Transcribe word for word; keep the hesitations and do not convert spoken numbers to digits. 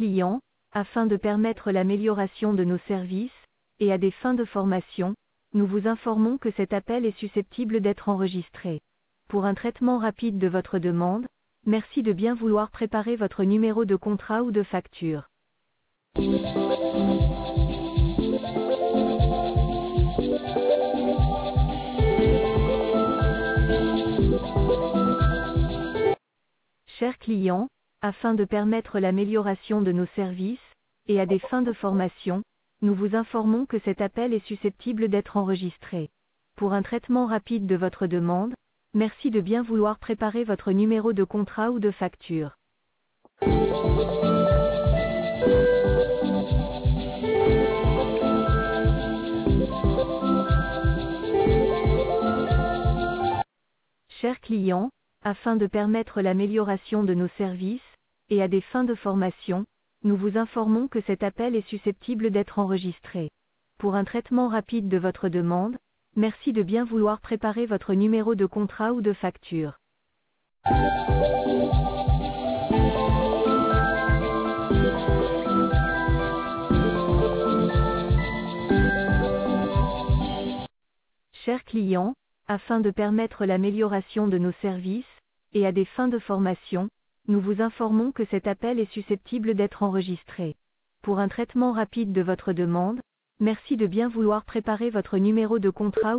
clients, afin de permettre l'amélioration de nos services, et à des fins de formation, nous vous informons que cet appel est susceptible d'être enregistré. Pour un traitement rapide de votre demande, merci de bien vouloir préparer votre numéro de contrat ou de facture. Chers clients, afin de permettre l'amélioration de nos services, et à des fins de formation, nous vous informons que cet appel est susceptible d'être enregistré. Pour un traitement rapide de votre demande, merci de bien vouloir préparer votre numéro de contrat ou de facture. Chers clients, afin de permettre l'amélioration de nos services, et à des fins de formation, nous vous informons que cet appel est susceptible d'être enregistré. Pour un traitement rapide de votre demande, merci de bien vouloir préparer votre numéro de contrat ou de facture. Chers clients, afin de permettre l'amélioration de nos services, et à des fins de formation, nous vous informons que cet appel est susceptible d'être enregistré. Pour un traitement rapide de votre demande, merci de bien vouloir préparer votre numéro de contrat